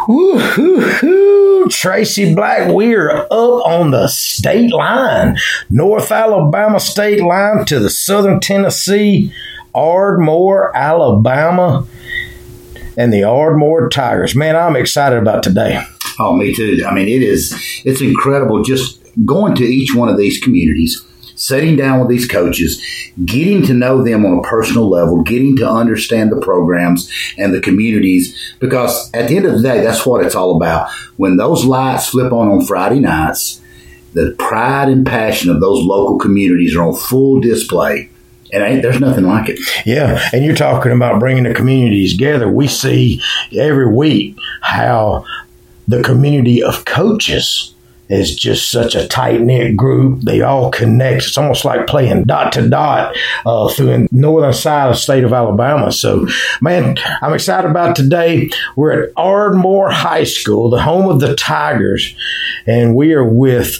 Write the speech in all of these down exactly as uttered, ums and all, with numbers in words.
Woo-hoo-hoo. Tracy Black, we are up on the state line, North Alabama state line to the Southern Tennessee, Ardmore, Alabama, and the Ardmore Tigers. Man, I'm excited about today. Oh, me too. I mean, it is, it's incredible just going to each one of these communities, sitting down with these coaches, getting to know them on a personal level, getting to understand the programs and the communities, because at the end of the day, that's what it's all about. When those lights flip on on Friday nights, the pride and passion of those local communities are on full display. And ain't, there's nothing like it. Yeah, and you're talking about bringing the communities together. We see every week how the community of coaches is just such a tight-knit group. They all connect. It's almost like playing dot to dot uh, through the northern side of the state of Alabama. So, man, I'm excited about today. We're at Ardmore High School, the home of the Tigers, and we are with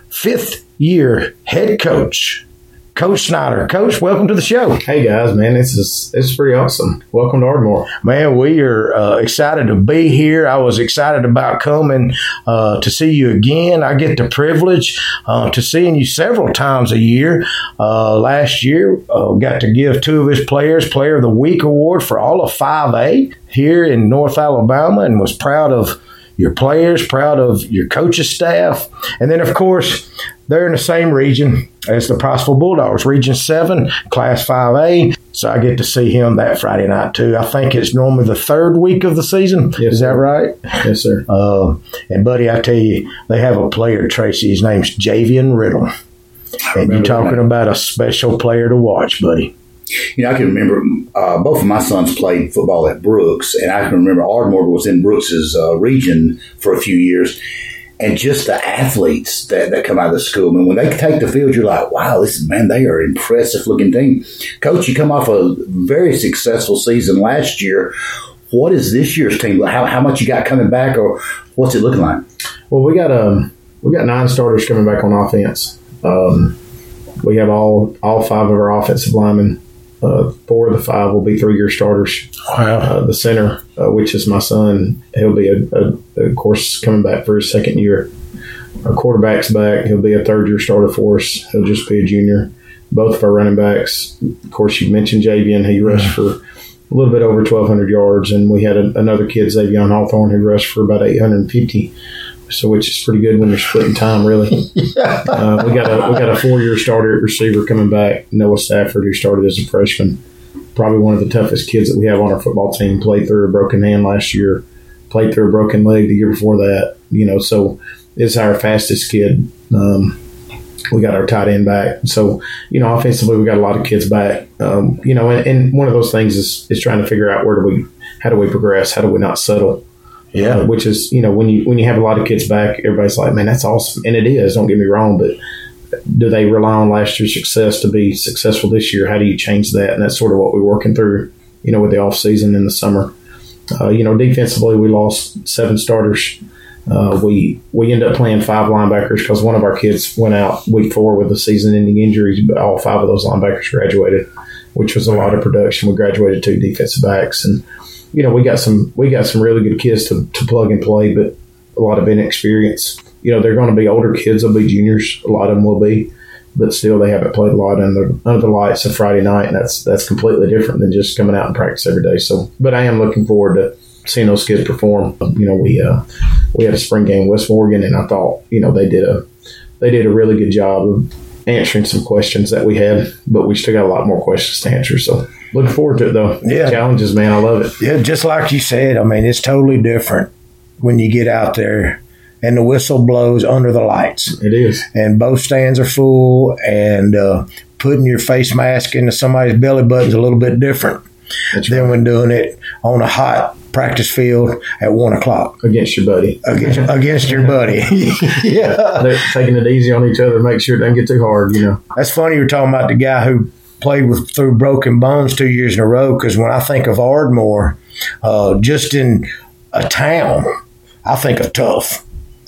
fifth-year head coach, Coach Snyder. Coach, welcome to the show. Hey, guys, man, this is this is pretty awesome. Welcome to Ardmore. Man, we are uh, excited to be here. I was excited about coming uh, to see you again. I get the privilege uh, to seeing you several times a year. Uh, last year, uh, got to give two of his players Player of the Week award for all of five A here in North Alabama, and was proud of your players, proud of your coaching staff. And then, of course, they're in the same region as the Priceville Bulldogs, Region seven, Class five A. So I get to see him that Friday night, too. I think it's normally the third week of the season. Yes, Is that right? Yes, sir. Uh, and, buddy, I tell you, they have a player, Tracy. His name's Javian Riddle. And you're talking about a special player to watch, buddy. You know, I can remember uh, both of my sons played football at Brooks, and I can remember Ardmore was in Brooks's uh, region for a few years. And just the athletes that, that come out of the school, I mean, when they take the field, you're like, wow, this is, man, they are an impressive-looking team. Coach, you come off a very successful season last year. What is this year's team? How, how much you got coming back, or what's it looking like? Well, we got um, we got nine starters coming back on offense. Um, we have all all five of our offensive linemen. Uh, four of the five will be three-year starters. Wow. Uh, the center, uh, which is my son, he'll be, a, a, of course, coming back for his second year. Our quarterback's back. He'll be a third-year starter for us. He'll just be a junior. Both of our running backs, of course, you mentioned Javian. He rushed for a little bit over twelve hundred yards, and we had a, another kid, Xavion Hawthorne, who rushed for about eight hundred fifty. So, which is pretty good when you're splitting time, really. yeah. uh, we got a we got a four-year starter at receiver coming back, Noah Stafford, who started as a freshman. Probably one of the toughest kids that we have on our football team. Played through a broken hand last year. Played through a broken leg the year before that. You know, so is our fastest kid. Um, we got our tight end back. So, you know, offensively, we got a lot of kids back. Um, you know, and, and one of those things is is trying to figure out where do we, how do we progress? How do we not settle? Yeah, uh, which is, you know, when you when you have a lot of kids back, everybody's like, man, that's awesome. And it is, don't get me wrong, but do they rely on last year's success to be successful this year? How do you change that? And that's sort of what we're working through, you know, with the off season in the summer. Uh, you know, defensively, we lost seven starters. Uh, we we ended up playing five linebackers because one of our kids went out week four with a season-ending injury, but all five of those linebackers graduated, which was a lot of production. We graduated two defensive backs, and you know, we got some we got some really good kids to, to plug and play, but a lot of inexperience. You know, they're going to be older kids. They'll be juniors. A lot of them will be, but still they haven't played a lot under under the lights of Friday night, and that's that's completely different than just coming out and practice every day. So, but I am looking forward to seeing those kids perform. You know, we uh, we had a spring game with West Morgan, and I thought, you know, they did a they did a really good job of answering some questions that we had, but we still got a lot more questions to answer. So looking forward to it, though. Yeah. Challenges, man. I love it. Yeah, just like you said, I mean, it's totally different when you get out there and the whistle blows under the lights. It is. And both stands are full, and uh, putting your face mask into somebody's belly button is a little bit different That's than right. when doing it on a hot practice field at one o'clock. Against your buddy. Against, against your buddy. Yeah. They're taking it easy on each other to make sure it doesn't get too hard, you know. That's funny you're talking about the guy who played with through broken bones two years in a row, because when I think of Ardmore, uh, just in a town, I think of tough.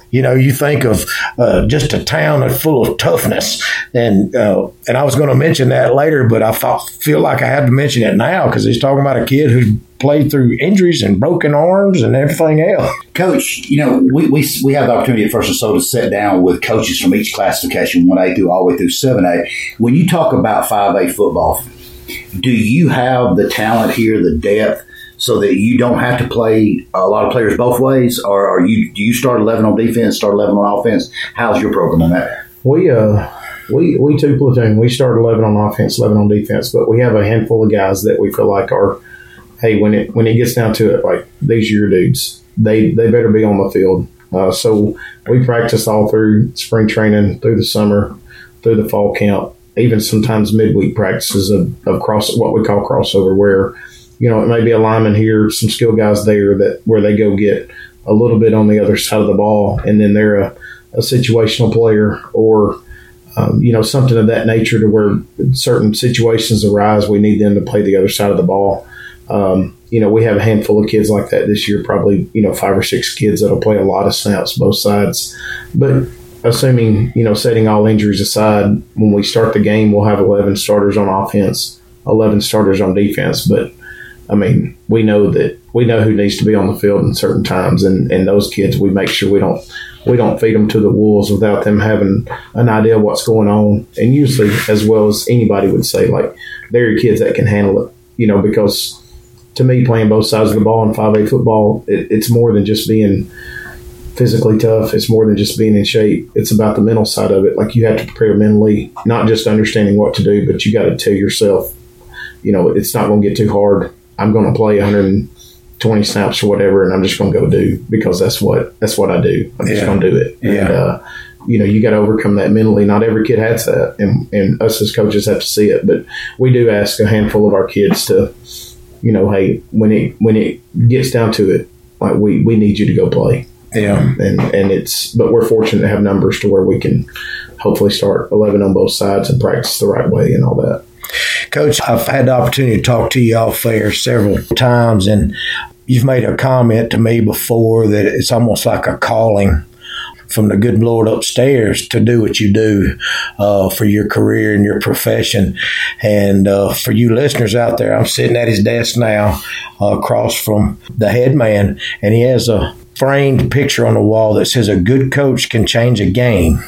You know, you think of uh, just a town that's full of toughness, and uh, and I was going to mention that later, but I thought, feel like I had to mention it now because he's talking about a kid who played through injuries and broken arms and everything else. Coach, you know, we we, we have the opportunity at First and Soul to sit down with coaches from each classification, one A through all the way through seven A. When you talk about five A football, do you have the talent here, the depth, so that you don't have to play a lot of players both ways? Or are you do you start eleven on defense, start eleven on offense? How's your program on that? We uh we we two platoon. We start eleven on offense, eleven on defense, but we have a handful of guys that we feel like are, hey, when it when it gets down to it, like these are your dudes. They they better be on the field. Uh, so we practice all through spring training, through the summer, through the fall camp, even sometimes midweek practices of, of cross what we call crossover, where you know, it may be a lineman here, some skill guys there that where they go get a little bit on the other side of the ball, and then they're a, a situational player or, um, you know, something of that nature to where certain situations arise, we need them to play the other side of the ball. Um, you know, we have a handful of kids like that this year, probably, you know, five or six kids that'll play a lot of snaps both sides. But assuming, you know, setting all injuries aside, when we start the game, we'll have eleven starters on offense, eleven starters on defense. But I mean, we know that we know who needs to be on the field in certain times, and, and those kids, we make sure we don't we don't feed them to the wolves without them having an idea of what's going on. And usually, as well as anybody would say, like they're your kids that can handle it, you know. Because to me, playing both sides of the ball in five A football, it, it's more than just being physically tough. It's more than just being in shape. It's about the mental side of it. Like you have to prepare mentally, not just understanding what to do, but you got to tell yourself, you know, it's not going to get too hard. I'm going to play one hundred twenty snaps or whatever, and I'm just going to go do because that's what that's what I do. I'm just yeah. going to do it. Yeah. And, uh, you know, you got to overcome that mentally. Not every kid has that, and, and us as coaches have to see it. But we do ask a handful of our kids to, you know, hey, when it when it gets down to it, like we, we need you to go play. Yeah. Um, and and it's but we're fortunate to have numbers to where we can hopefully start eleven on both sides and practice the right way and all that. Coach, I've had the opportunity to talk to you off air several times, and you've made a comment to me before that it's almost like a calling from the good Lord upstairs to do what you do uh, for your career and your profession. And uh, for you listeners out there, I'm sitting at his desk now uh, across from the head man, and he has a framed picture on the wall that says, a good coach can change a game.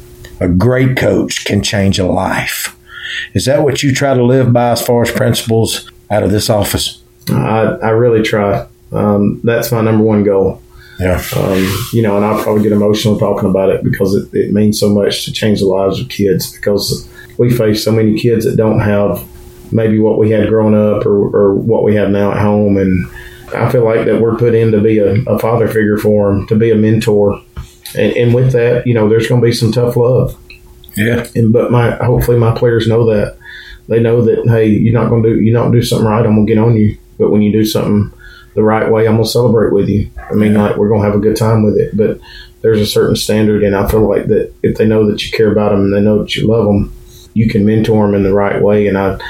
A great coach can change a life. Is that what you try to live by as far as principles out of this office? I, I really try. Um, that's my number one goal. Yeah. Um, you know, and I'll probably get emotional talking about it because it, it means so much to change the lives of kids, because we face so many kids that don't have maybe what we had growing up or, or what we have now at home. And I feel like that we're put in to be a, a father figure for them, to be a mentor. And, and with that, you know, there's going to be some tough love. Yeah. And but my hopefully my players know that. They know that, hey, you're not going to do you don't do something right, I'm going to get on you. But when you do something the right way, I'm going to celebrate with you. I mean, like, we're going to have a good time with it. But there's a certain standard, and I feel like that if they know that you care about them and they know that you love them, you can mentor them in the right way. And I,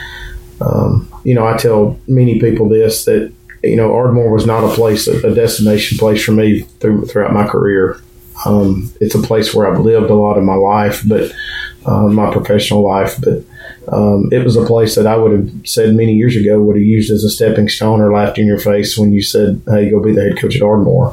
um, you know, I tell many people this, that, you know, Ardmore was not a place, a destination place for me through, throughout my career. Um, it's a place where I've lived a lot of my life, but uh, my professional life. But um, it was a place that I would have said many years ago would have used as a stepping stone or laughed in your face when you said, hey, go be the head coach at Ardmore.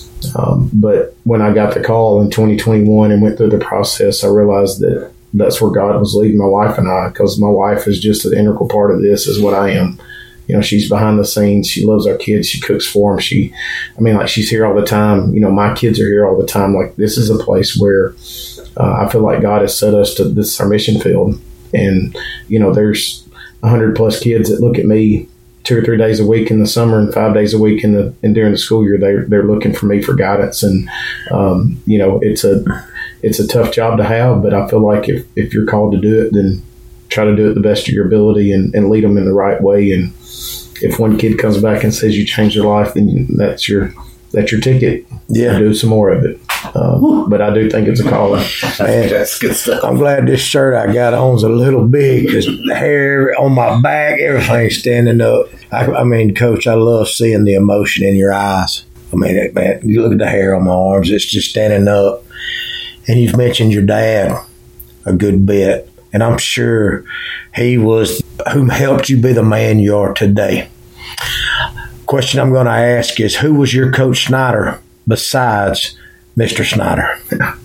Um, but when I got the call in twenty twenty-one and went through the process, I realized that that's where God was leading my wife and I, because my wife is just an integral part of this, is what I am. You know, she's behind the scenes. She loves our kids. She cooks for them. She, I mean, like, she's here all the time. You know, my kids are here all the time. Like, this is a place where uh, I feel like God has set us to, this is our mission field. And, you know, there's one hundred plus kids that look at me two or three days a week in the summer and five days a week in the and during the school year. They they're looking for me for guidance. And, um, you know, it's a it's a tough job to have, but I feel like if, if you're called to do it, then try to do it the best of your ability and, and lead them in the right way. And if one kid comes back and says you changed their life, then that's your that's your ticket. Yeah, do some more of it. Um, but I do think it's a calling. Man, that's good stuff. I'm glad this shirt I got on is a little big, because the hair on my back, everything's standing up. I, I mean, Coach, I love seeing the emotion in your eyes I mean, it, man, you look at the hair on my arms; it's just standing up. And you've mentioned your dad a good bit, and I'm sure he was who helped you be the man you are today. Question I'm going to ask is, who was your Coach Snyder besides Mister Snyder?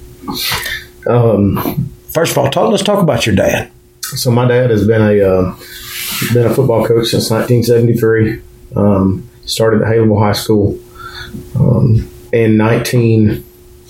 Um, First of all, talk, let's talk about your dad. So my dad has been a uh, been a football coach since nineteen seventy-three. Um, started at Haleville High School um, in nineteen.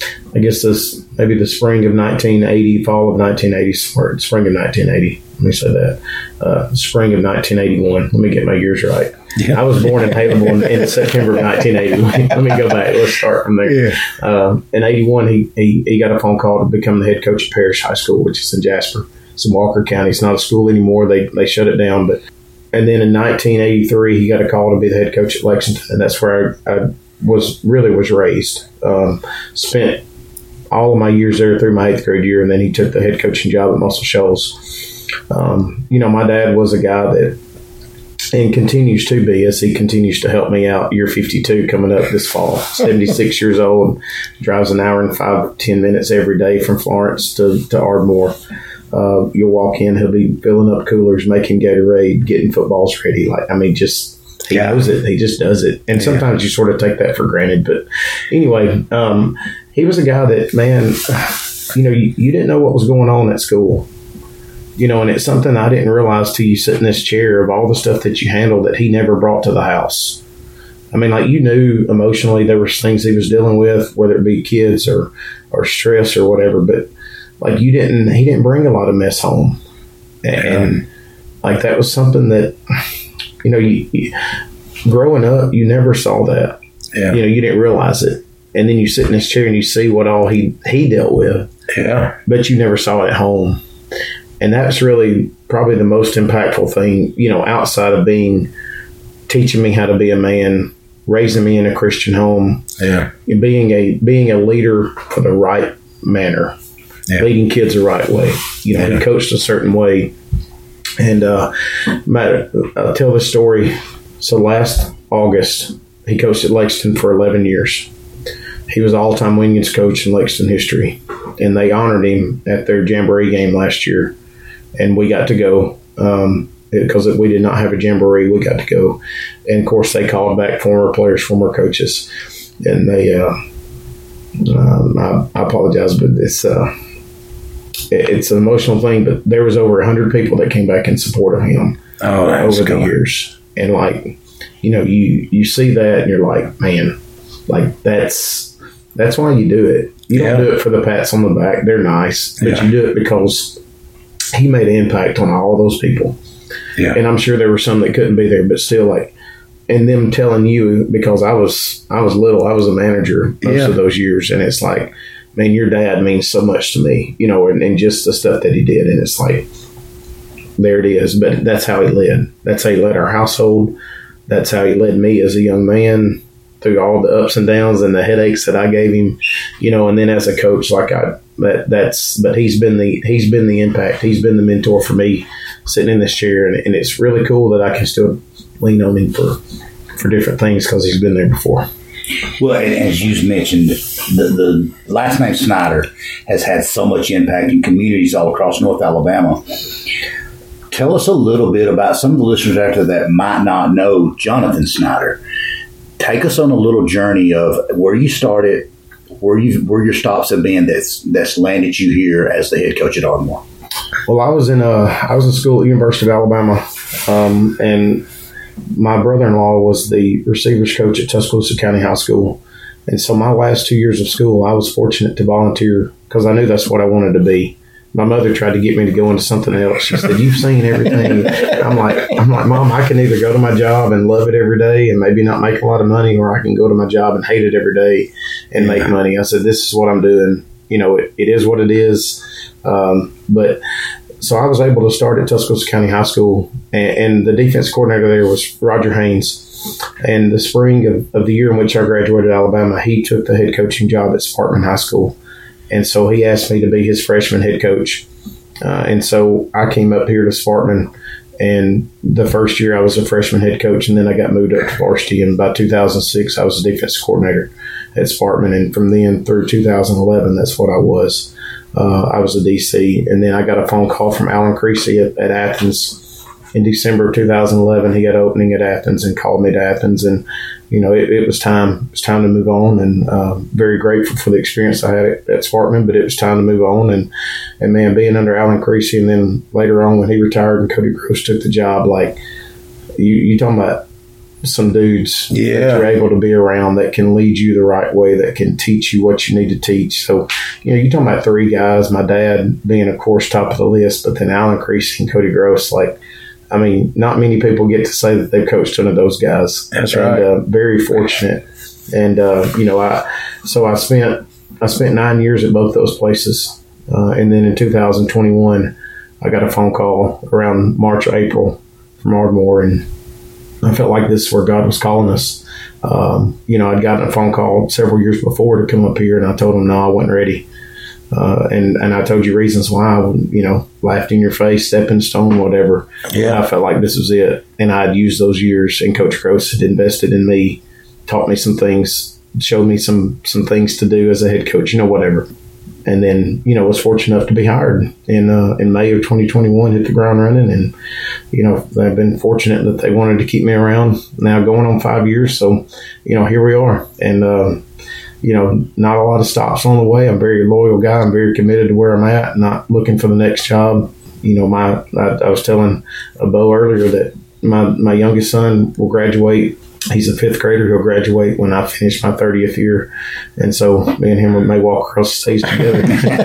I guess this maybe the spring of nineteen eighty, fall of nineteen eighty, spring of nineteen eighty. Let me say that. Uh, spring of nineteen eighty-one. Let me get my years right. Yeah. I was born in Haleville in, in September of nineteen eighty. Let me go back. Let's start from there. Yeah. Uh, in eighty-one, he, he he got a phone call to become the head coach at Parish High School, which is in Jasper. It's in Walker County. It's not a school anymore. They they shut it down. But and then in nineteen eighty-three, he got a call to be the head coach at Lexington, and that's where I, I was really was raised. Um, spent all of my years there through my eighth grade year, and then he took the head coaching job at Muscle Shoals. Um, you know, my dad was a guy that, and continues to be, as he continues to help me out. Year fifty-two coming up this fall. seventy-six years old, drives an hour and five, ten minutes every day from Florence to, to Ardmore. Uh, you'll walk in, he'll be filling up coolers, making Gatorade, getting footballs ready. Like, I mean, just, he yeah. knows it. He just does it. And sometimes yeah. you sort of take that for granted. But anyway, um, he was a guy that, man, you know, you, you didn't know what was going on at school. You know, and it's something I didn't realize till you sit in this chair of all the stuff that you handled that he never brought to the house. I mean, like, you knew emotionally there were things he was dealing with, whether it be kids or, or stress or whatever, but like you didn't, he didn't bring a lot of mess home. And, and like, that was something that, you know, you, you, growing up, you never saw that. Yeah. You know, you didn't realize it. And then you sit in this chair and you see what all he, he dealt with. Yeah. But you never saw it at home. And that's really probably the most impactful thing, you know, outside of being, teaching me how to be a man, raising me in a Christian home, yeah, and being a being a leader for the right manner, yeah. leading kids the right way. You know, yeah. he coached a certain way. And uh, Matt, I'll tell this story. So last August, he coached at Lexington for eleven years. He was all-time winningest coach in Lexington history, and they honored him at their Jamboree game last year. And we got to go um, because we did not have a Jamboree. We got to go. And, of course, they called back former players, former coaches. And they uh, – um, I, I apologize, but it's uh, it, it's an emotional thing. But there was over one hundred people that came back in support of him oh, over the years. And, like, you know, you, you see that and you're like, man, like that's that's why you do it. You yeah. don't do it for the pats on the back. They're nice. But yeah. you do it because – he made an impact on all those people. Yeah. And I'm sure there were some that couldn't be there, but still, like, and them telling you, because I was, I was little, I was a manager most yeah. of those years. And it's like, man, your dad means so much to me, you know, and, and just the stuff that he did. And it's like, there it is. But that's how he led. That's how he led our household. That's how he led me as a young man through all the ups and downs and the headaches that I gave him, you know, and then as a coach, like I, that that's, but he's been the, he's been the impact. He's been the mentor for me sitting in this chair. And, and it's really cool that I can still lean on him for, for different things because he's been there before. Well, as you mentioned, the, the last name Snyder has had so much impact in communities all across North Alabama. Tell us a little bit about some of the listeners out there that might not know Jonathan Snyder. Take us on a little journey of where you started, where you where your stops have been that's that's landed you here as the head coach at Ardmore. Well, I was in uh I was in school at the University of Alabama, um, and my brother-in-law was the receivers coach at Tuscaloosa County High School, and so my last two years of school, I was fortunate to volunteer because I knew that's what I wanted to be. My mother tried to get me to go into something else. She said, "You've seen everything." I'm like, I'm like, Mom, I can either go to my job and love it every day and maybe not make a lot of money, or I can go to my job and hate it every day and make money. I said, this is what I'm doing. You know, it, it is what it is. Um, but so I was able to start at Tuscaloosa County High School, and, and the defense coordinator there was Roger Haynes. And the spring of, of the year in which I graduated Alabama, he took the head coaching job at Sparkman High School. And so he asked me to be his freshman head coach. Uh, and so I came up here to Sparkman And the first year I was a freshman head coach, and then I got moved up to varsity. And by two thousand six, I was a defensive coordinator at Sparkman. And from then through two thousand eleven, that's what I was. Uh, I was a D C. And then I got a phone call from Alan Creasy at, at Athens in December of two thousand eleven. He got an opening at Athens and called me to Athens. And, you know, it, it was time. It was time to move on, and uh, very grateful for the experience I had at, at Sparkman, but it was time to move on. And, and man, being under Alan Creasy, and then later on when he retired and Cody Gross took the job, like, you, you talking about some dudes yeah. that you're able to be around that can lead you the right way, that can teach you what you need to teach. So, you know, you're talking about three guys, my dad being, of course, top of the list, but then Alan Creasy and Cody Gross, like, I mean, not many people get to say that they've coached one of those guys. That's and, right. Uh, very fortunate. And, uh, you know, I so I spent I spent nine years at both those places. Uh, and then in two thousand twenty-one, I got a phone call around March or April from Ardmore, and I felt like this is where God was calling us. Um, you know, I'd gotten a phone call several years before to come up here, and I told him, no, I wasn't ready. Uh, and, and I told you reasons why. I would, you know, laughed in your face, stepping stone, whatever. Yeah. I felt like this was it. And I'd used those years, and Coach Gross had invested in me, taught me some things, showed me some, some things to do as a head coach, you know, whatever. And then, you know, was fortunate enough to be hired in uh, in May of twenty twenty-one, hit the ground running. And, you know, I've been fortunate that they wanted to keep me around now going on five years. So, you know, here we are. And, um, you know, not a lot of stops on the way. I'm a very loyal guy. I'm very committed to where I'm at, not looking for the next job. You know, my I, I was telling Bo earlier that my, my youngest son will graduate. He's a fifth grader. He'll graduate when I finish my thirtieth year. And so me and him may walk across the stage together.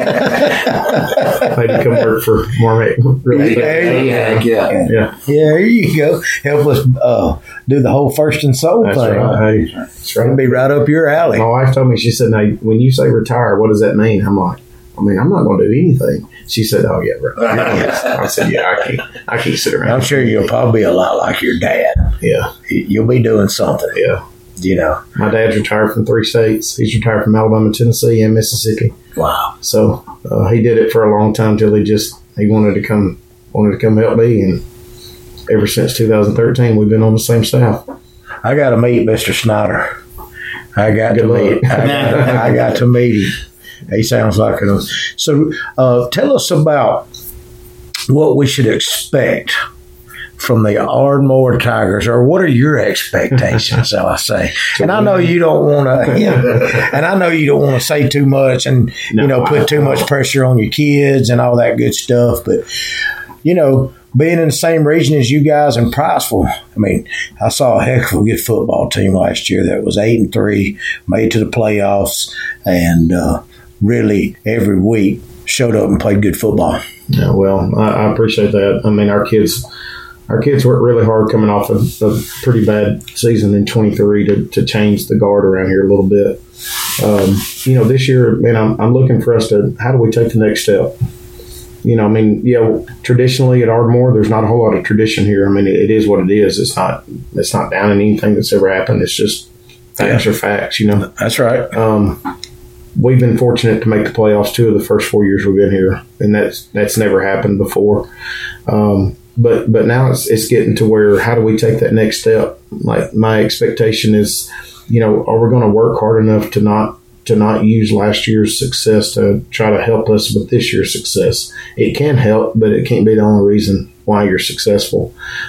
Maybe come work for Marmac. Really. Yeah, yeah, yeah. Yeah. Yeah, there you go. Help us uh, do the whole First and Soul That's thing. right. Hey, that's right. It'll be right up your alley. My wife told me, she said, now, when you say retire, what does that mean? I'm like, I mean, I'm not going to do anything. She said, oh, yeah, right. I said, yeah, I can't, I can't sit around. I'm sure you'll probably be a lot like your dad. Yeah. You'll be doing something. Yeah. You know. My dad's retired from three states. He's retired from Alabama, Tennessee, and Mississippi. Wow. So uh, he did it for a long time till he just, he wanted to come, wanted to come help me. And ever since two thousand thirteen, we've been on the same staff. I got to meet Mister Snyder. I got Good to luck. meet. I got, I got to meet him. He sounds like a. So, uh, tell us about what we should expect from the Ardmore Tigers, or what are your expectations? Shall I say? And I know you don't want to. Yeah, and I know you don't want to say too much, and No, you know, put too much pressure on your kids and all that good stuff. But you know, being in the same region as you guys in Priceville, I mean, I saw a heck of a good football team last year that was eight and three, made to the playoffs, and uh, really every week showed up and played good football. Yeah, well, I, I appreciate that. I mean, our kids, our kids worked really hard coming off a, a pretty bad season in twenty-three to, to change the guard around here a little bit. Um, you know, this year, man, I'm, I'm looking for us to, how do we take the next step? You know, I mean, yeah, traditionally at Ardmore, there's not a whole lot of tradition here. I mean, it, it is what it is. It's not, it's not down in anything that's ever happened. It's just facts Yeah. are facts, you know. That's right. Um, we've been fortunate to make the playoffs two of the first four years we've been here, and that's that's never happened before. Um, but but now it's it's getting to where, how do we take that next step? Like, my expectation is, you know, are we going to work hard enough to not to not use last year's success to try to help us with this year's success? It can help, but it can't be the only reason why you're successful.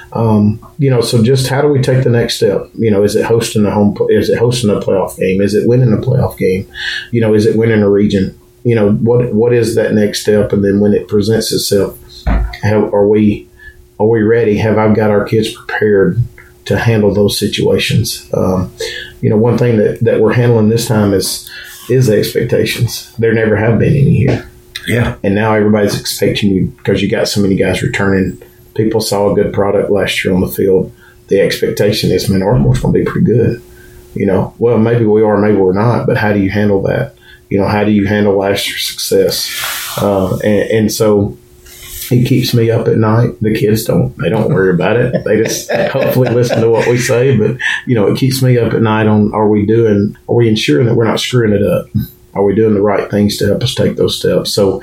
Um, you know, so just how do we take the next step? You know, is it hosting a home? Is it hosting a playoff game? Is it winning a playoff game? You know, is it winning a region? You know, what what is that next step? And then when it presents itself, how are we are we ready? Have I got our kids prepared to handle those situations? Um, you know, one thing that, that we're handling this time is is expectations. There never have been any here. Yeah. And now everybody's expecting you, because you got so many guys returning. People saw a good product last year on the field. The expectation is, man, Ardmore's going to be pretty good. You know, well, maybe we are, maybe we're not, but how do you handle that? You know, how do you handle last year's success? Uh, and, and so it keeps me up at night. The kids don't, they don't worry about it. They just hopefully listen to what we say. But, you know, it keeps me up at night on, are we doing, are we ensuring that we're not screwing it up? Are we doing the right things to help us take those steps? So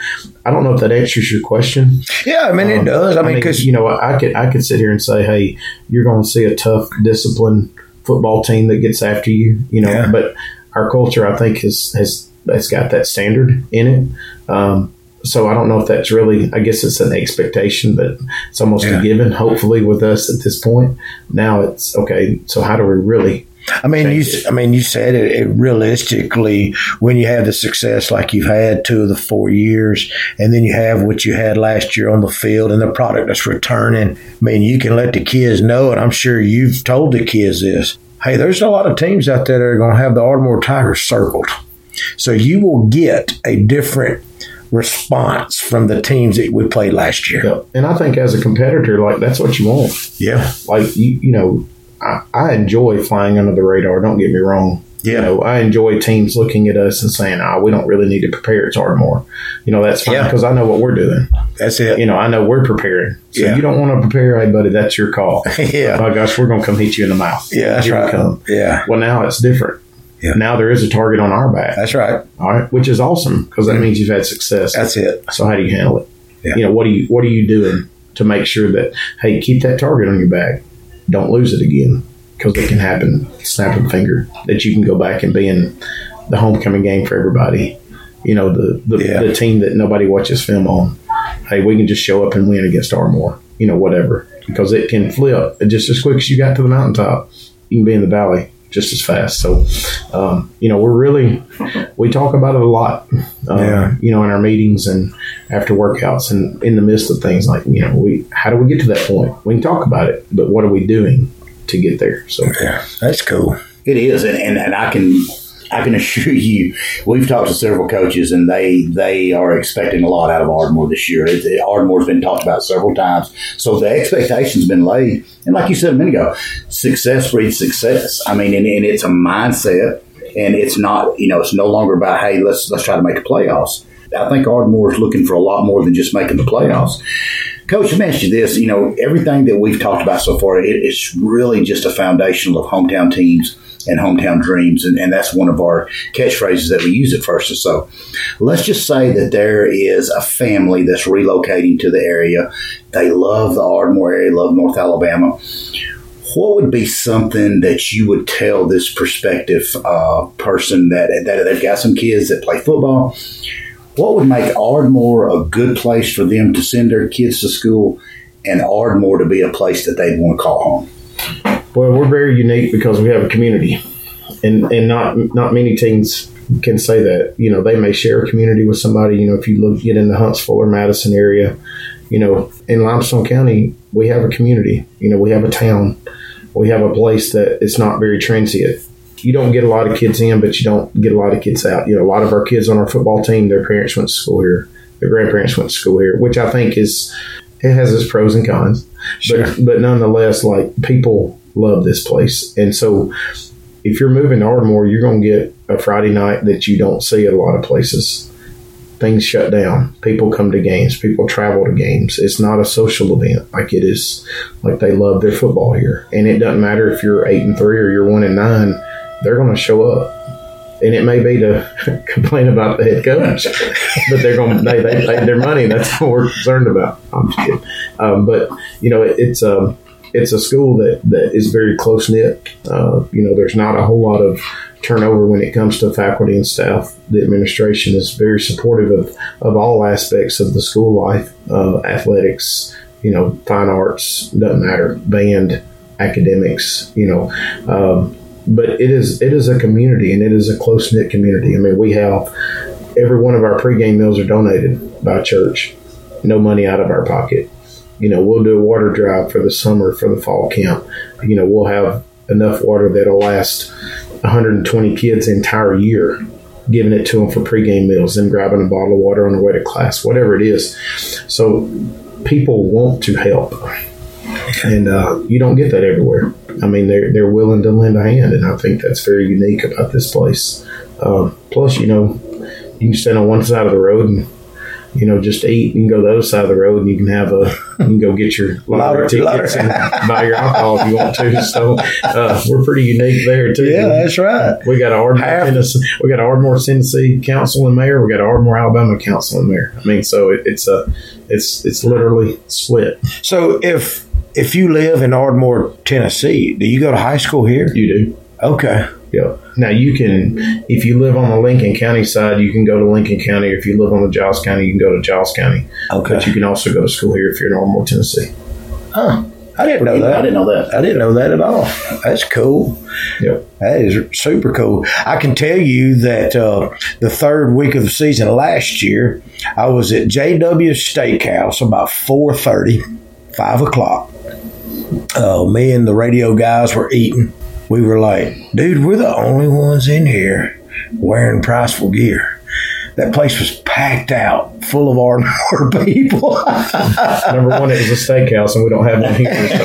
I don't know if that answers your question. Yeah, I mean, it Um, does. I mean, because, you know, I could I could sit here and say, hey, you're going to see a tough, disciplined football team that gets after you, you know, Yeah. but our culture, I think, has, has, has got that standard in it. Um, so I don't know if that's really, I guess it's an expectation, but it's almost Yeah. a given, hopefully, with us at this point. Now it's, okay, so how do we really I mean, you, change it? I mean, you said it, it realistically, when you have the success like you've had two of the four years, and then you have what you had last year on the field and the product that's returning, I mean, you can let the kids know, and I'm sure you've told the kids this. Hey, there's a lot of teams out there that are going to have the Ardmore Tigers circled. So you will get a different response from the teams that we played last year. Yeah. And I think as a competitor, like, that's what you want. Yeah. Like, you, you know, I, I enjoy flying under the radar. Don't get me wrong. Yeah. You know, I enjoy teams looking at us and saying, ah, we don't really need to prepare. It's Ardmore. You know, that's fine Yeah. because I know what we're doing. That's it. You know, I know we're preparing. So Yeah. you don't want to prepare, hey, buddy, that's your call. Yeah. Oh, gosh, we're going to come hit you in the mouth. Yeah, that's Here we right. come. Yeah. Well, now it's different. Yeah. Now there is a target on our back. That's right. All right, which is awesome because that means you've had success. That's it. So how do you handle it? Yeah. You know, what do you what are you doing to make sure that, hey, keep that target on your back, don't lose it again, because it can happen. Snap of a finger that you can go back and be in the homecoming game for everybody. You know, the the, Yeah. the team that nobody watches film on. Hey, we can just show up and win against Ardmore. You know, whatever, because it can flip just as quick as you got to the mountaintop. You can be in the valley just as fast. So, um, you know, we're really, we talk about it a lot, uh, Yeah. you know, in our meetings and after workouts and in the midst of things like, you know, we, how do we get to that point? We can talk about it, but what are we doing to get there? So, Yeah. That's cool. It is, and, and, and I can I can assure you, we've talked to several coaches, and they they are expecting a lot out of Ardmore this year. It, it, Ardmore's been talked about several times, so the expectation's been laid. And like you said a minute ago, success breeds success. I mean, and, and it's a mindset, and it's not, you know, it's no longer about, hey, let's let's try to make the playoffs. I think Ardmore is looking for a lot more than just making the playoffs. Coach, let me ask you this. You know, everything that we've talked about so far, it, it's really just a foundation of hometown teams and hometown dreams, and, and that's one of our catchphrases that we use at First and So. Let's just say that there is a family that's relocating to the area. They love the Ardmore area, love North Alabama. What would be something that you would tell this prospective uh, person that, that they've got some kids that play football? What would make Ardmore a good place for them to send their kids to school, and Ardmore to be a place that they'd want to call home? well, we're very unique because we have a community, and, and not not many teams can say that. You know, they may share a community with somebody. You know, if you look, get in the Huntsville or Madison area, you know, in Limestone County, we have a community. You know, we have a town. We have a place that is not very transient. You don't get a lot of kids in, but you don't get a lot of kids out. You know, a lot of our kids on our football team, their parents went to school here. Their grandparents went to school here, which I think is, it has its pros and cons. Sure. But, but nonetheless, like, people love this place. And so if you're moving to Ardmore, you're going to get a Friday night that you don't see at a lot of places. Things shut down. People come to games. People travel to games. It's not a social event like it is. Like, they love their football here. And it doesn't matter if you're eight and three or you're one and nine, they're going to show up. And it may be to complain about the head coach, but they're going to, they, they paid their money. That's what we're concerned about. I'm just kidding. Um, but, you know, it, it's, um, it's a school that, that is very close knit. Uh, you know, there's not a whole lot of turnover when it comes to faculty and staff. The administration is very supportive of, of all aspects of the school life, uh, athletics, you know, fine arts, doesn't matter, band, academics, you know. Um, but it is it is a community, and it is a close knit community. I mean, we have every one of our pregame meals are donated by church, no money out of our pocket. You know, we'll do a water drive for the summer, for the fall camp. You know, we'll have enough water that'll last one hundred twenty kids the entire year, giving it to them for pregame meals, then grabbing a bottle of water on the way to class, whatever it is. So people want to help, and uh, you don't get that everywhere. I mean, they're, they're willing to lend a hand, and I think that's very unique about this place. Um, plus, you know, you can stand on one side of the road and you know, just to eat. You can go the other side of the road and you can have a, you can go get your lottery tickets and buy your alcohol if you want to. So uh, we're pretty unique there too. Yeah, that's right. We got Ardmore, Tennessee, we got Ardmore, Tennessee council and mayor. We got Ardmore, Alabama council and mayor. I mean, so it, it's a, it's it's literally split. So if if you live in Ardmore, Tennessee, do you go to high school here? You do. Okay. Yeah. Now you can, if you live on the Lincoln County side, you can go to Lincoln County. If you live on the Giles County, you can go to Giles County. Okay. But you can also go to school here if you're in Ardmore, Tennessee. Huh. I didn't know that. I didn't know that. I didn't know that at all. That's cool. Yep. That is super cool. I can tell you that uh, the third week of the season last year, I was at J W's Steakhouse about four thirty, five o'clock. Uh, me and the radio guys were eating. We were like, dude, we're the only ones in here wearing Priceville gear. That place was packed out, full of Ardmore people. Number one, it was a steakhouse, and we don't have one here. So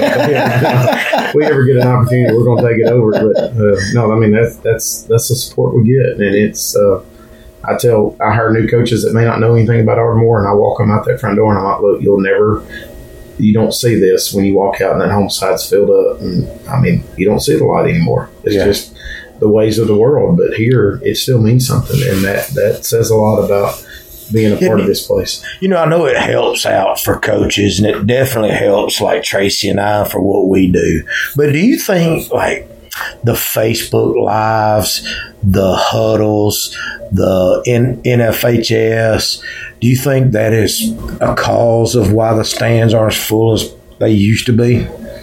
if we ever get an opportunity, we're going to take it over. But uh, no, I mean that's that's that's the support we get, and it's. Uh, I tell I hire new coaches that may not know anything about Ardmore, and I walk them out that front door, and I'm like, look, you'll never. You don't see this when you walk out and that home side's filled up. And I mean, you don't see it a lot anymore. It's yeah. just the ways of the world. But here, it still means something. And that, that says a lot about being a part of this place. You know, I know it helps out for coaches, and it definitely helps like Tracy and I for what we do. But do you think like the Facebook Lives, the huddles, the N- N F H S, do you think that is a cause of why the stands aren't as full as they used to be?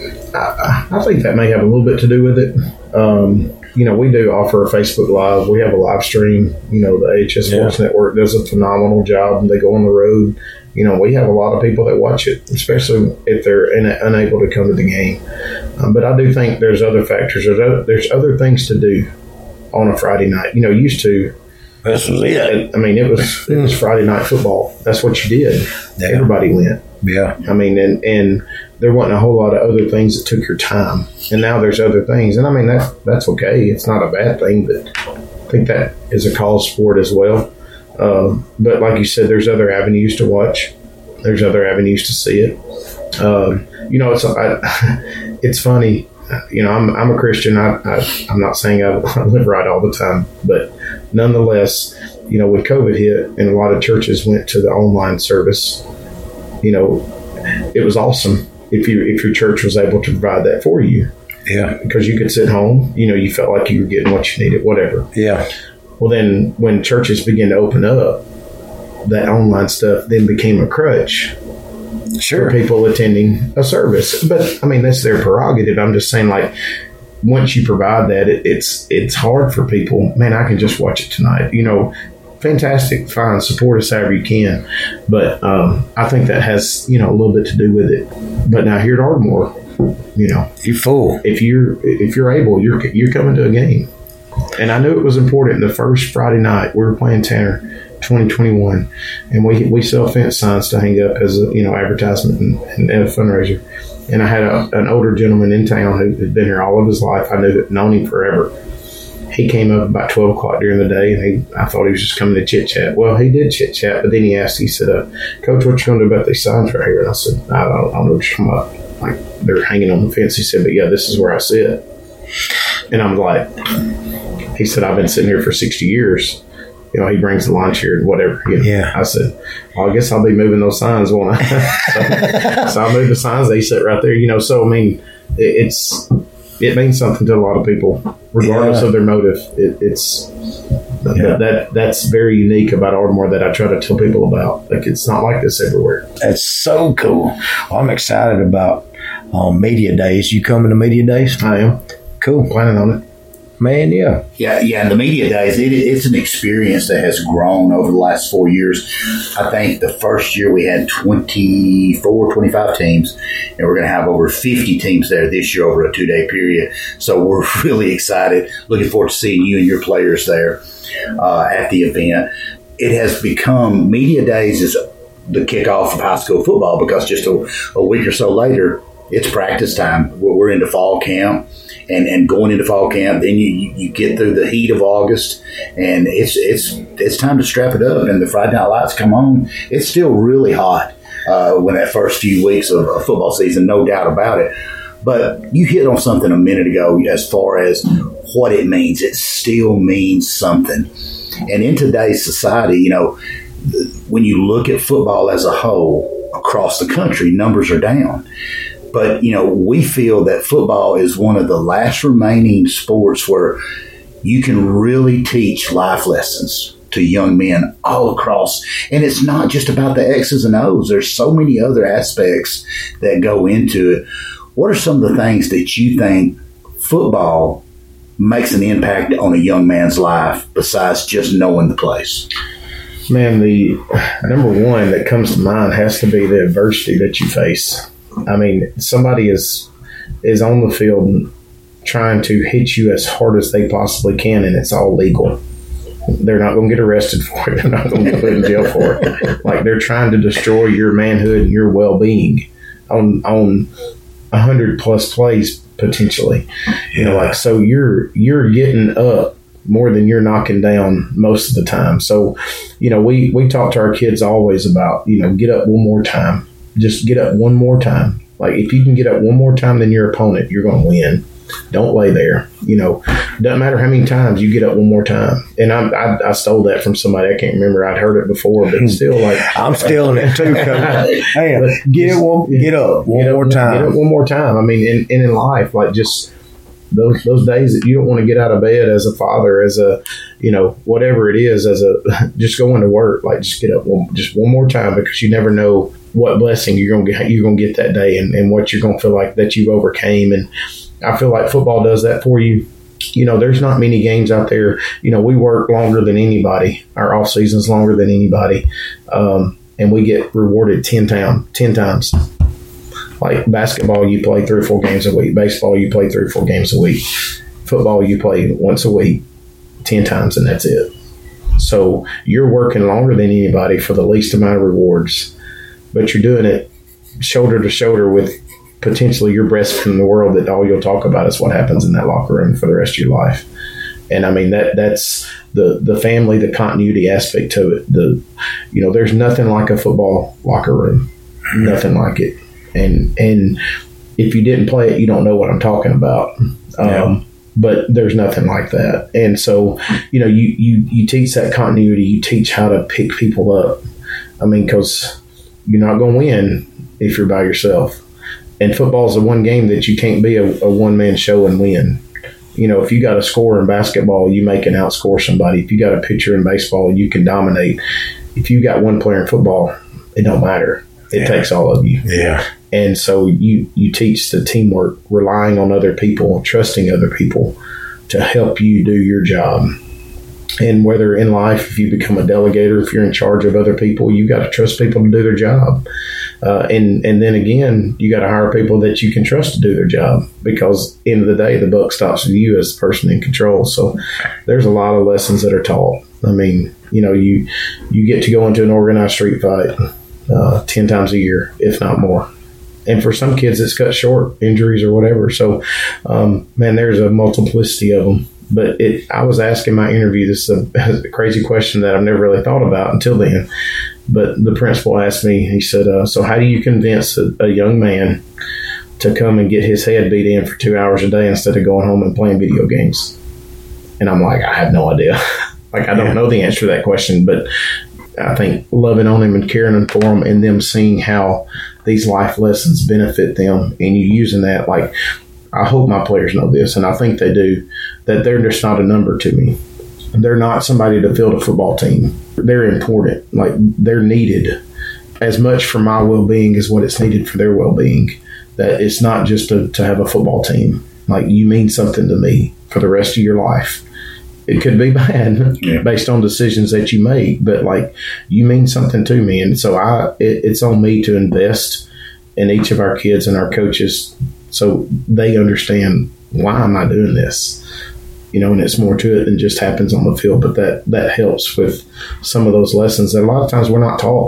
I, I think that may have a little bit to do with it. Um, you know, we do offer a Facebook Live. We have a live stream. You know, the A H S Sports yeah. Network does a phenomenal job, and they go on the road. You know, we have a lot of people that watch it, especially if they're in, unable to come to the game. Um, but I do think there's other factors. There's other, there's other things to do on a Friday night. You know, used to. This was it. I mean, it was it was Friday night football. That's what you did. Yeah. Everybody went. Yeah. I mean, and, and there wasn't a whole lot of other things that took your time. And now there's other things. And I mean, that, that's okay. It's not a bad thing, but I think that is a cause for it as well. Um, but like you said, there's other avenues to watch. There's other avenues to see it. Um, you know, it's I, it's funny. You know, I'm I'm a Christian. I, I I'm not saying I, I live right all the time, but nonetheless, you know, with COVID hit and a lot of churches went to the online service, you know, it was awesome if you if your church was able to provide that for you. Yeah, because you could sit home. You know, you felt like you were getting what you needed, whatever. Yeah. Well, then when churches began to open up, that online stuff then became a crutch. Sure. For people attending a service. But, I mean, that's their prerogative. I'm just saying, like, once you provide that, it, it's it's hard for people. Man, I can just watch it tonight. You know, fantastic, fine, support us however you can. But um, I think that has, you know, a little bit to do with it. But now here at Ardmore, you know. You're full. If you're, if you're able, you're you're coming to a game. And I knew it was important. The first Friday night, we were playing Tanner, twenty twenty-one, and we we sell fence signs to hang up as a, you know, advertisement and, and, and a fundraiser. And I had a, an older gentleman in town who had been here all of his life. I knew known him forever. He came up about twelve o'clock during the day, and he I thought he was just coming to chit chat. Well, he did chit chat, but then he asked. He said, uh, "Coach, what you going to do about these signs right here?" And I said, "I don't, I don't know what you're talking about. Like they're hanging on the fence." He said, "But yeah, this is where I sit." And I'm like. He said, I've been sitting here for sixty years. You know, he brings the lunch here and whatever. You know. Yeah. I said, well, I guess I'll be moving those signs, won't I? so, so I moved the signs. They sit right there. You know, so, I mean, it, it's it means something to a lot of people, regardless yeah. of their motive. It, it's yeah. that that's very unique about Ardmore that I try to tell people about. Like, it's not like this everywhere. That's so cool. Well, I'm excited about um, media days. You coming to media days? I am. Cool. Planning on it. Man, yeah. Yeah, yeah, and the media days, it, it's an experience that has grown over the last four years. I think the first year we had twenty-four, twenty-five teams, and we're going to have over fifty teams there this year over a two-day period. So we're really excited. Looking forward to seeing you and your players there uh, at the event. It has become, media days is the kickoff of high school football because just a, a week or so later, it's practice time. We're, we're into fall camp. And, and going into fall camp, then you, you, you get through the heat of August, and it's it's it's time to strap it up. And the Friday night lights come on. It's still really hot uh, when that first few weeks of, of football season, no doubt about it. But you hit on something a minute ago as far as what it means. It still means something. And in today's society, you know, when you look at football as a whole across the country, numbers are down. But, you know, we feel that football is one of the last remaining sports where you can really teach life lessons to young men all across. And it's not just about the X's and O's. There's so many other aspects that go into it. What are some of the things that you think football makes an impact on a young man's life besides just knowing the place? Man, the number one that comes to mind has to be the adversity that you face. I mean, somebody is is on the field trying to hit you as hard as they possibly can, and it's all legal. They're not going to get arrested for it. They're not going to get put in jail for it. Like, they're trying to destroy your manhood and your well-being on on a hundred plus plays potentially. You know, like, so you're you're getting up more than you're knocking down most of the time. So, you know, we we talk to our kids always about, you know, get up one more time. Just get up one more time. Like, if you can get up one more time than your opponent, you're going to win. Don't lay there. You know, doesn't matter how many times you get up one more time. And I, I, I stole that from somebody. I can't remember. I'd heard it before, but still, like, I'm stealing it too. Hey, get it one, get up one get more up, time. Get up one more time. I mean, and, and in life, like, just those those days that you don't want to get out of bed as a father, as a, you know, whatever it is, as a just going to work. Like, just get up one, just one more time, because you never know what blessing you're gonna get. You're gonna get that day, and, and what you're gonna feel like that you've overcame. And I feel like football does that for you. You know, there's not many games out there. You know, we work longer than anybody. Our off season's longer than anybody, um, and we get rewarded ten times. Ten times. Like basketball, you play three or four games a week. Baseball, you play three or four games a week. Football, you play once a week, ten times, and that's it. So you're working longer than anybody for the least amount of rewards, but you're doing it shoulder to shoulder with potentially your best friend in the world that all you'll talk about is what happens in that locker room for the rest of your life. And I mean, that that's the, the family, the continuity aspect to it. The, you know, there's nothing like a football locker room, nothing like it. And, and if you didn't play it, you don't know what I'm talking about. Yeah. Um, but there's nothing like that. And so, you know, you, you, you teach that continuity, you teach how to pick people up. I mean, cause you're not going to win if you're by yourself. And football is the one game that you can't be a, a one-man show and win. You know, if you got a score in basketball, you may can outscore somebody. If you got a pitcher in baseball, you can dominate. If you got one player in football, it don't matter. It yeah. takes all of you. Yeah. And so you, you teach the teamwork, relying on other people, trusting other people to help you do your job. And whether in life, if you become a delegator, if you're in charge of other people, you got to trust people to do their job. Uh, and, and then again, you got to hire people that you can trust to do their job, because end of the day, the buck stops with you as the person in control. So there's a lot of lessons that are taught. I mean, you know, you, you get to go into an organized street fight uh, ten times a year, if not more. And for some kids, it's cut short, injuries or whatever. So, um, man, there's a multiplicity of them. But it, I was asking my interview, this is a, a crazy question that I've never really thought about until then. But the principal asked me, he said, uh, so how do you convince a, a young man to come and get his head beat in for two hours a day instead of going home and playing video games? And I'm like, I have no idea. Like, I don't yeah. know the answer to that question, but I think loving on him and caring for them, and them seeing how these life lessons benefit them, and you using that, like, I hope my players know this, and I think they do, that they're just not a number to me. They're not somebody to field a football team. They're important. Like, they're needed as much for my well-being as what it's needed for their well-being. That it's not just to, to have a football team. Like, you mean something to me for the rest of your life. It could be bad yeah. based on decisions that you make, but, like, you mean something to me. And so I, it, it's on me to invest in each of our kids and our coaches so they understand, why am I doing this? You know, and it's more to it than just happens on the field, but that, that helps with some of those lessons that a lot of times we're not taught.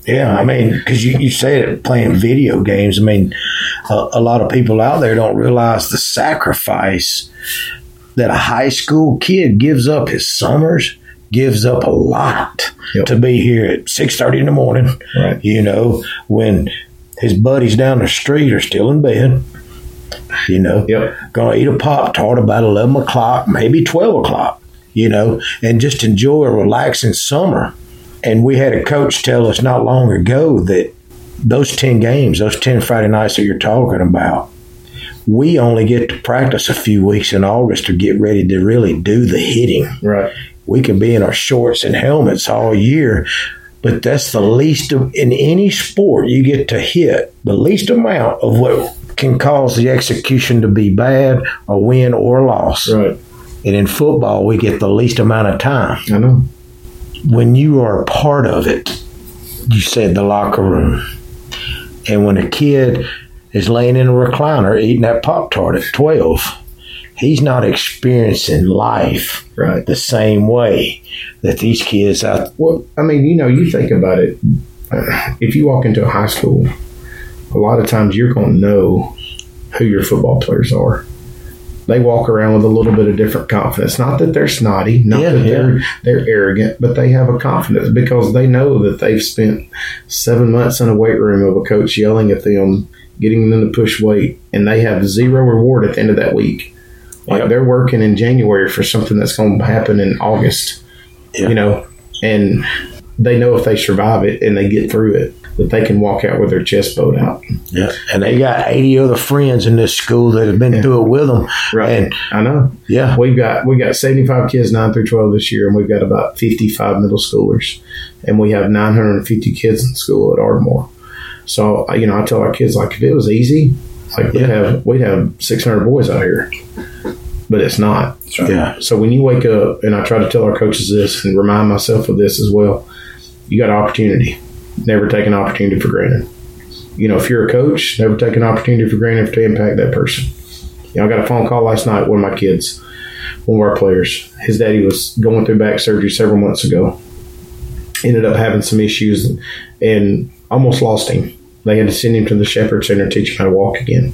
Yeah, I mean, because you, you say it playing video games. I mean, uh, a lot of people out there don't realize the sacrifice that a high school kid gives up his summers, gives up a lot yep. to be here at six thirty in the morning, right. you know, when his buddies down the street are still in bed, you know, yep. going to eat a Pop-Tart about eleven o'clock, maybe twelve o'clock, you know, and just enjoy a relaxing summer. And we had a coach tell us not long ago that those ten games, those ten Friday nights that you're talking about, we only get to practice a few weeks in August to get ready to really do the hitting. Right. We can be in our shorts and helmets all year, but that's the least of, in any sport you get to hit, the least amount of what can cause the execution to be bad, a win or a loss. Right. And in football, we get the least amount of time. I know. When you are a part of it, you said the locker room. And when a kid is laying in a recliner eating that Pop-Tart at twelve, he's not experiencing life right. the same way that these kids out. Well, I mean, you know, you think about it. If you walk into a high school, a lot of times you're going to know who your football players are. They walk around with a little bit of different confidence. Not that they're snotty, not yeah, that they're yeah. they're arrogant, but they have a confidence because they know that they've spent seven months in a weight room of a coach yelling at them, getting them to push weight, and they have zero reward at the end of that week. Like yep. they're working in January for something that's going to happen in August, yep. you know, and they know if they survive it and they get through it, that they can walk out with their chest bowed out. Yeah, and they got eighty other friends in this school that have been yeah. through it with them. Right, and I know. Yeah, we've got we got seventy-five kids nine through twelve this year, and we've got about fifty-five middle schoolers, and we have nine hundred fifty kids in school at Ardmore. So you know, I tell our kids, like, if it was easy, like we'd yeah. have we'd have six hundred boys out here. But it's not. Right. Yeah. So when you wake up, and I try to tell our coaches this and remind myself of this as well, you got opportunity. Never take an opportunity for granted. You know, if you're a coach, never take an opportunity for granted to impact that person. You know, I got a phone call last night, one of my kids, one of our players. His daddy was going through back surgery several months ago. Ended up having some issues and, and almost lost him. They had to send him to the Shepherd Center and teach him how to walk again.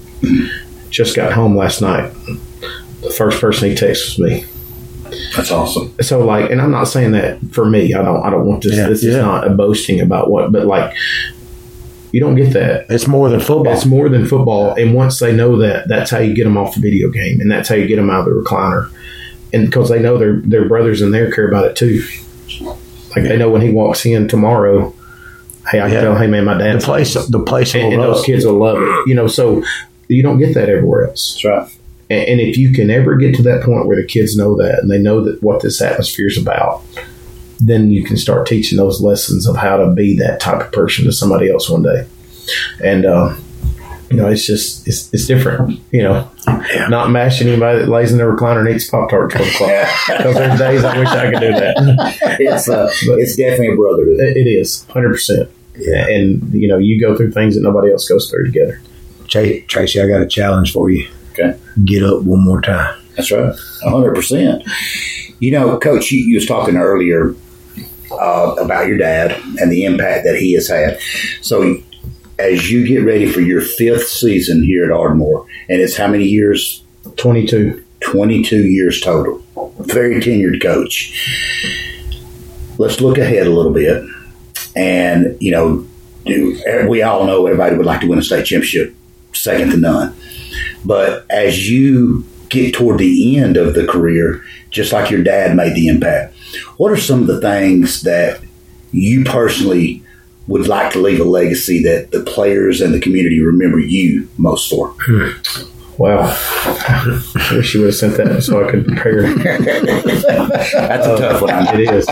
Just got home last night. The first person he texted was me. That's awesome. So, like, and I'm not saying that for me. I don't. I don't want this. Yeah, this yeah. is not a boasting about what, but like, you don't get that. It's more than football. It's more than football. And once they know that, that's how you get them off the video game, and that's how you get them out of the recliner. And because they know their their brothers in there care about it too. Like they know when he walks in tomorrow, hey, I can yeah. tell, hey man, my dad. The place, the place, and, will and those kids will love it. You know, so you don't get that everywhere else. That's right. And if you can ever get to that point where the kids know that and they know that what this atmosphere is about, then you can start teaching those lessons of how to be that type of person to somebody else one day. And, uh, you know, it's just, it's, it's different, you know, yeah. not mashing anybody that lays in their recliner and eats Pop-Tart at twelve o'clock. Because there's days I wish I could do that. It's, uh, it's definitely a brotherhood. It is, one hundred percent. Yeah. And, you know, you go through things that nobody else goes through together. Tracy, I got a challenge for you. Okay. Get up one more time. That's right. one hundred percent. You know, Coach, you, you was talking earlier uh, about your dad and the impact that he has had. So as you get ready for your fifth season here at Ardmore, and it's how many years? twenty-two. twenty-two years total. Very tenured coach. Let's look ahead a little bit. And, you know, do, we all know everybody would like to win a state championship, second to none. But as you get toward the end of the career, just like your dad made the impact, what are some of the things that you personally would like to leave a legacy that the players and the community remember you most for? Hmm. Wow. I wish you would have sent that so I could prepare. That's a tough one. It is.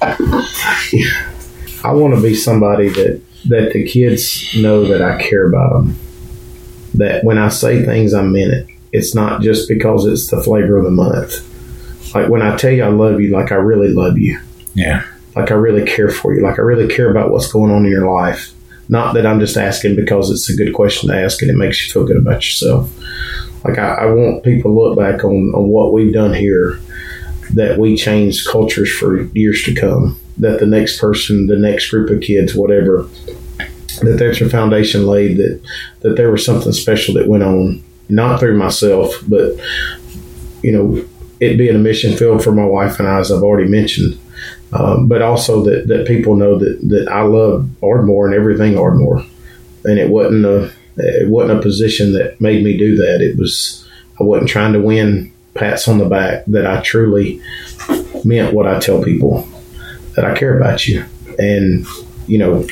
I want to be somebody that, that the kids know that I care about them. That when I say things, I mean it. It's not just because it's the flavor of the month. Like when I tell you I love you, like I really love you. Yeah. Like I really care for you. Like I really care about what's going on in your life. Not that I'm just asking because it's a good question to ask and it makes you feel good about yourself. Like I, I want people to look back on, on what we've done here, that we changed cultures for years to come. that the next person, the next group of kids, whatever, that there's a foundation laid, that, that there was something special that went on, not through myself, but, you know, it being a mission field for my wife and I, as I've already mentioned, um, but also that, that people know that, that I love Ardmore and everything Ardmore. And it wasn't a, it wasn't a position that made me do that. It was, I wasn't trying to win pats on the back, that I truly meant what I tell people, that I care about you. And, you know,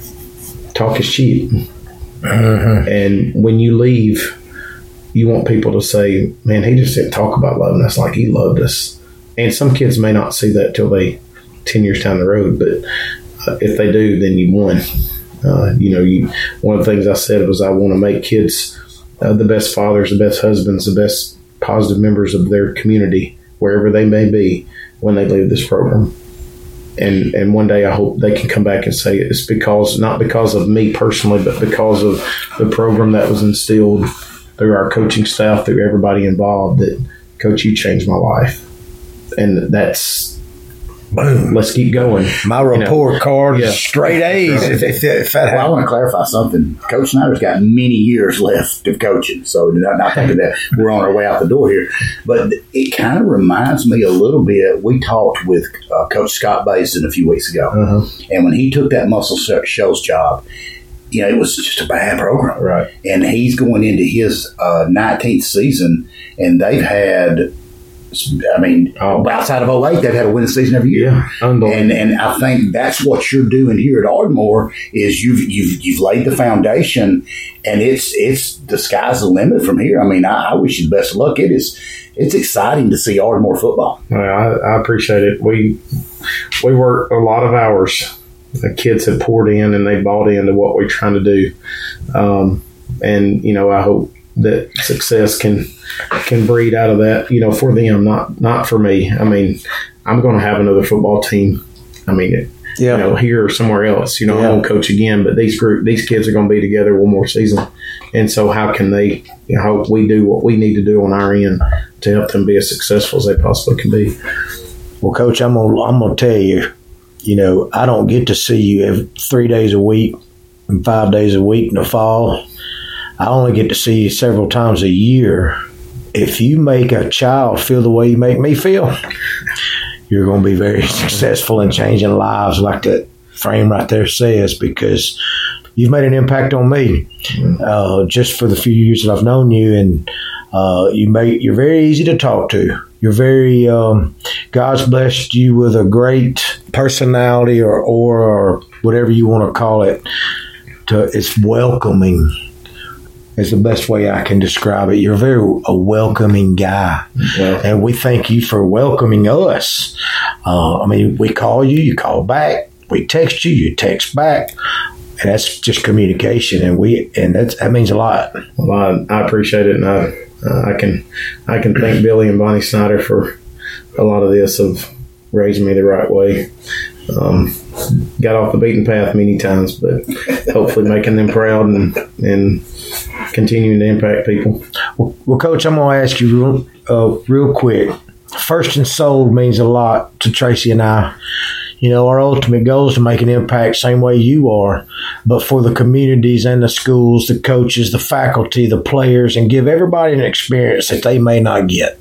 talk is cheap. Uh-huh. And when you leave, you want people to say, man, he just didn't talk about loving us like he loved us. And some kids may not see that till they ten years down the road, but uh, if they do, then you won. Uh, you know, you, one of the things I said was I want to make kids uh, the best fathers, the best husbands, the best positive members of their community, wherever they may be, when they leave this program. And and one day I hope they can come back and say it's because, not because of me personally, but because of the program that was instilled through our coaching staff, through everybody involved, that, Coach, you changed my life. And that's, boom, let's keep going. My report you know, card is yeah. straight A's. If, if, if that well, I want to clarify something. Coach Snyder's got many years left of coaching, so not, not thinking that we're on our way out the door here. But it kind of reminds me a little bit. We talked with uh, Coach Scott Basin a few weeks ago, uh-huh. and when he took that Muscle Shoals job, you know, it was just a bad program. Right. And he's going into his uh, nineteenth season, and they've had, I mean, oh. outside of oh eight, they've had a winning season every year. Yeah, and and I think that's what you're doing here at Ardmore is you've you've you've laid the foundation, and it's it's the sky's the limit from here. I mean, I, I wish you the best of luck. It is it's exciting to see Ardmore football. Well, I, I appreciate it. We we work a lot of hours. The kids have poured in and they bought into what we're trying to do, um, and you know, I hope that success can can breed out of that, you know, for them, not not for me. I mean, I'm going to have another football team. I mean, yeah. you know, here or somewhere else. You know, yeah. I won't coach again, but these group, these kids are going to be together one more season. And so, how can they? You know, how we do what we need to do on our end to help them be as successful as they possibly can be. Well, Coach, I'm gonna I'm gonna tell you, you know, I don't get to see you every, three days a week and five days a week in the fall. I only get to see you several times a year. If you make a child feel the way you make me feel, you're going to be very successful in changing lives, like that frame right there says, because you've made an impact on me uh, just for the few years that I've known you, and uh, you make, you're very easy to talk to. You're very, um, God's blessed you with a great personality or or, or whatever you want to call it. To, it's welcoming. Is the best way I can describe it. You're a very a welcoming guy. Well, and we thank you for welcoming us. Uh, I mean, we call you, you call back. We text you, you text back. And that's just communication, and we and that's, that means a lot. Well, I, I appreciate it, and I uh, I can I can thank Billy and Bonnie Snyder for a lot of this, of raising me the right way. Um, got off the beaten path many times, but hopefully making them proud and and continuing to impact people. Well, well Coach, I'm going to ask you real, uh, real quick. First and Sold means a lot to Tracy and I. You know, our ultimate goal is to make an impact same way you are, but for the communities and the schools, the coaches, the faculty, the players, and give everybody an experience that they may not get.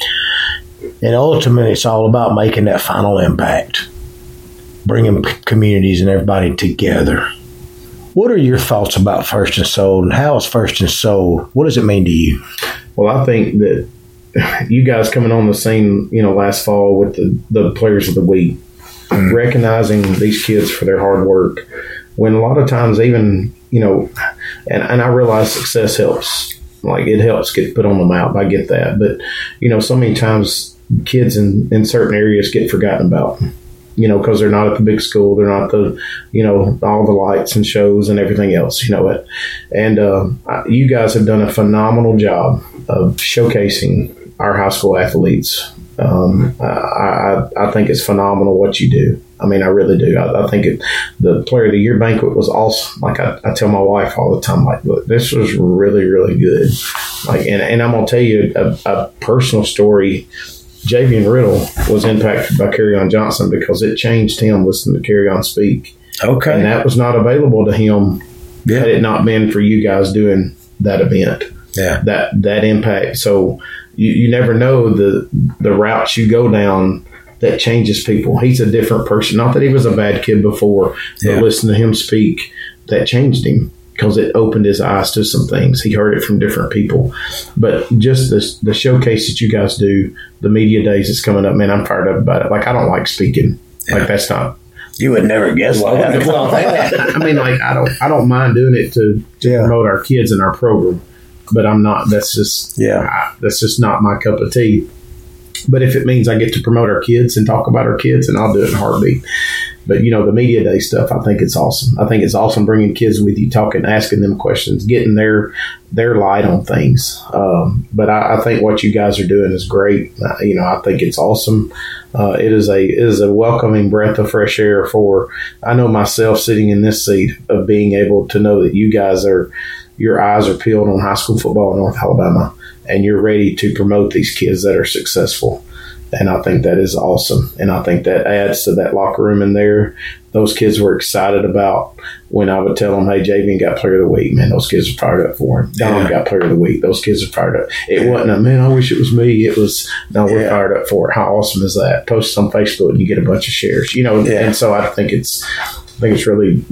And ultimately, it's all about making that final impact, bringing communities and everybody together. What are your thoughts about First and Sold, and how is First and Sold? What does it mean to you? Well, I think that you guys coming on the scene, you know, last fall with the, the Players of the Week, mm-hmm. recognizing these kids for their hard work, when a lot of times even, you know, and, and I realize success helps. Like, it helps get put on the map. I get that. But, you know, so many times kids in, in certain areas get forgotten about. You know, because they're not at the big school, they're not the, you know, all the lights and shows and everything else, you know it. And uh, you guys have done a phenomenal job of showcasing our high school athletes. Um, I, I, I think it's phenomenal what you do. I mean, I really do. I, I think it, the Player of the Year banquet was awesome. Like I, I tell my wife all the time, like, look, this was really, really good. Like, and, and I'm gonna tell you a, a personal story Javian Riddle was impacted by Kerryon Johnson because it changed him listening to Kerryon speak. Okay. And that was not available to him yeah. had it not been for you guys doing that event. Yeah. That that impact. So you, you never know the the routes you go down that changes people. He's a different person. Not that he was a bad kid before, yeah. but listen to him speak, that changed him because it opened his eyes to some things. He heard it from different people. But just the, the showcase that you guys do, the media days that's coming up, man, I'm fired up about it. Like, I don't like speaking. Yeah. Like, that's not. You would never guess well, that. I mean, like, I don't I don't mind doing it to, to yeah. promote our kids and our program. But I'm not, that's just, yeah, I, that's just not my cup of tea. But if it means I get to promote our kids and talk about our kids, and I'll do it in a heartbeat. But, you know, the media day stuff, I think it's awesome. I think it's awesome bringing kids with you, talking, asking them questions, getting their their light on things. Um, but I, I think what you guys are doing is great. Uh, you know, I think it's awesome. Uh, it is a it is a welcoming breath of fresh air for, I know myself sitting in this seat, of being able to know that you guys are, your eyes are peeled on high school football in North Alabama, and you're ready to promote these kids that are successful. And I think that is awesome. And I think that adds to that locker room in there. Those kids were excited about when I would tell them, hey, Javian got player of the week. Man, those kids are fired up for him. Dom yeah. got player of the week. Those kids are fired up. It yeah. wasn't a, man, I wish it was me. It was, no, we're yeah. fired up for it. How awesome is that? Post on Facebook and you get a bunch of shares. You know, yeah. and so I think it's, I think it's really,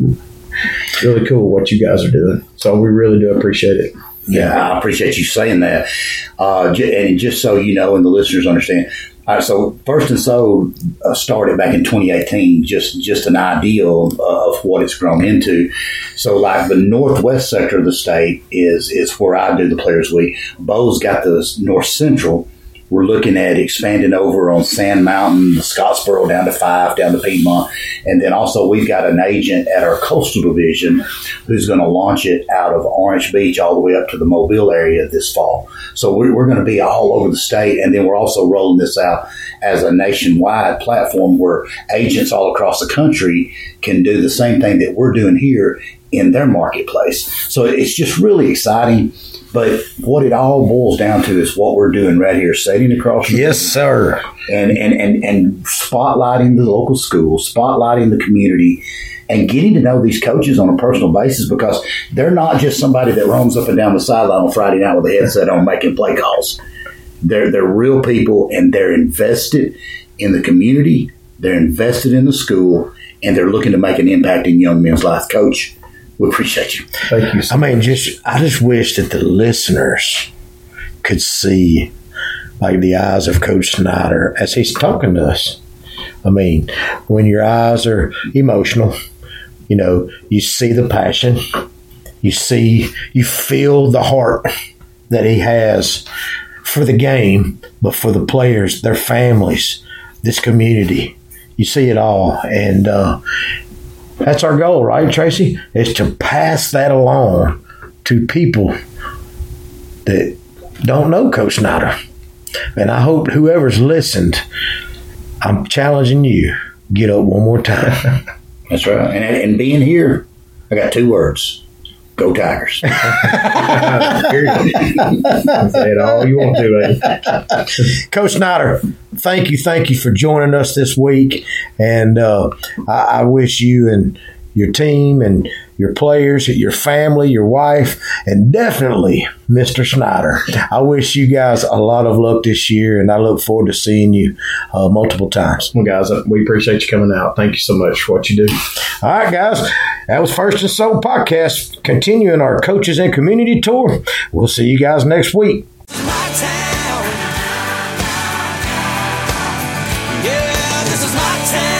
really cool what you guys are doing. So we really do appreciate it. Yeah, I appreciate you saying that. Uh, and just so you know, and the listeners understand, all right, so First and Sold uh, started back in twenty eighteen, just just an ideal of, of what it's grown into. So, like the northwest sector of the state is is where I do the Players Week. Bo's got the north central. We're looking at expanding over on Sand Mountain, Scottsboro down to five, down to Piedmont. And then also we've got an agent at our coastal division who's going to launch it out of Orange Beach all the way up to the Mobile area this fall. So we're, we're going to be all over the state. And then we're also rolling this out as a nationwide platform where agents all across the country can do the same thing that we're doing here in their marketplace. So it's just really exciting. But what it all boils down to is what we're doing right here, sitting across the yes, sir, and, and, and, and spotlighting the local schools, spotlighting the community, and getting to know these coaches on a personal basis, because they're not just somebody that roams up and down the sideline on Friday night with a headset on making play calls. They're, they're real people, and they're invested in the community, they're invested in the school, and they're looking to make an impact in young men's life. Coach, we appreciate you. Thank you. So I mean, just I just wish that the listeners could see, like, the eyes of Coach Snyder as he's talking to us. I mean, when your eyes are emotional, you know, you see the passion, you see, you feel the heart that he has for the game, but for the players, their families, this community. You see it all, and uh, that's our goal, right, Tracy? Is to pass that along to people that don't know Coach Snyder. And I hope whoever's listened, I'm challenging you, get up one more time. That's right. And, and being here, I got two words. Go Tigers. Say it all you want to, buddy. Coach Snyder, thank you, thank you for joining us this week. And uh, I, I wish you and your team and your players, your family, your wife, and definitely Mister Snyder, I wish you guys a lot of luck this year, and I look forward to seeing you uh, multiple times. Well, guys, we appreciate you coming out. Thank you so much for what you do. All right, guys, that was First and Sold Podcast, continuing our Coaches and Community Tour. We'll see you guys next week. My town. Yeah, this is my town.